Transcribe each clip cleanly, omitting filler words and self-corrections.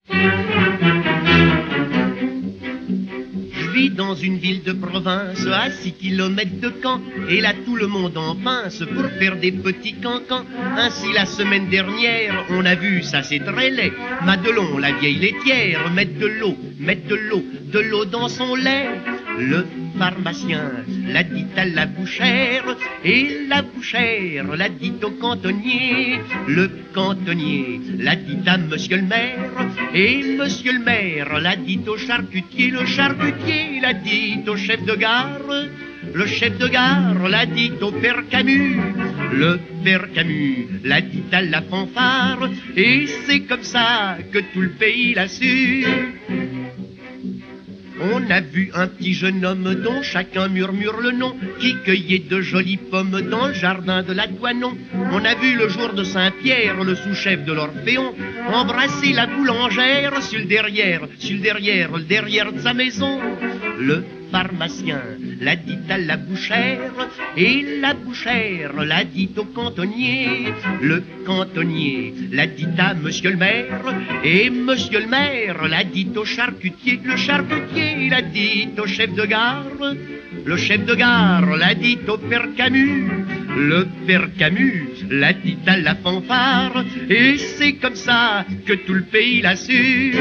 Je vis dans une ville de province à 6 kilomètres de Caen, et là tout le monde en pince pour faire des petits cancans. Ainsi la semaine dernière, on a vu, ça c'est très laid, Madelon, la vieille laitière, mettre de l'eau dans son lait. Le pharmacien l'a dit à la bouchère, et la bouchère l'a dit au cantonnier. Le cantonnier l'a dit à monsieur le maire, et monsieur le maire l'a dit au charcutier. Le charcutier l'a dit au chef de gare, le chef de gare l'a dit au père Camus. Le père Camus l'a dit à la fanfare, et c'est comme ça que tout le pays l'a su. On a vu un petit jeune homme dont chacun murmure le nom, qui cueillait de jolies pommes dans le jardin de la Douanon. On a vu le jour de Saint-Pierre, le sous-chef de l'Orphéon, embrasser la boulangère sur le derrière de sa maison. Le pharmacien l'a dit à la bouchère, et la bouchère l'a dit au cantonnier. Le cantonnier l'a dit à monsieur le maire, et monsieur le maire l'a dit au charcutier. Le charcutier l'a dit au chef de gare, le chef de gare l'a dit au père Camus. Le père Camus l'a dit à la fanfare, et c'est comme ça que tout le pays l'a su.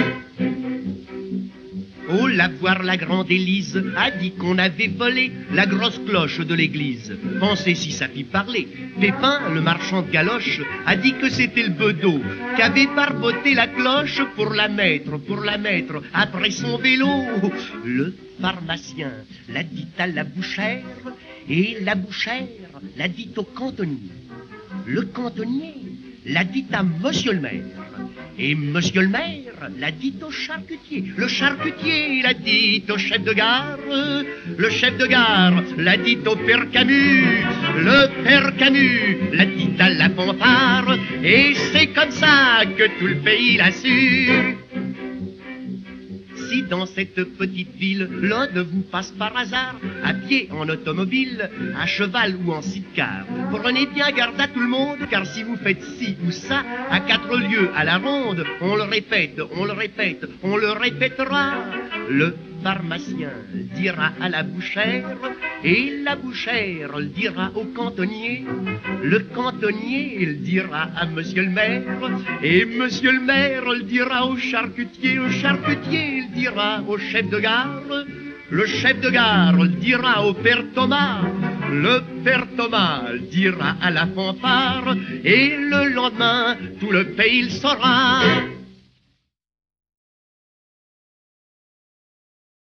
Oh, la voir la grande Élise a dit qu'on avait volé la grosse cloche de l'église. Pensez si ça fit parler. Pépin, le marchand de galoches, a dit que c'était le bedeau qu'avait barboté la cloche pour la mettre après son vélo. Le pharmacien l'a dit à la bouchère, et la bouchère l'a dit au cantonnier. Le cantonnier l'a dit à monsieur le maire, et monsieur le maire l'a dit au charcutier. Le charcutier l'a dit au chef de gare, le chef de gare l'a dit au père Camus. Le père Camus l'a dit à la fanfare, et c'est comme ça que tout le pays l'a su. Si dans cette petite ville, l'un de vous passe par hasard, à pied, en automobile, à cheval ou en sidecar, prenez bien garde à tout le monde, car si vous faites ci ou ça, à 4 lieues à la ronde, on le répète, on le répétera. Le pharmacien dira à la bouchère, et la bouchère le dira au cantonnier. Le cantonnier le dira à monsieur le maire, et monsieur le maire le dira au charcutier le dira au chef de gare, le chef de gare le dira au père Thomas, le père Thomas le dira à la fanfare, et le lendemain tout le pays le saura.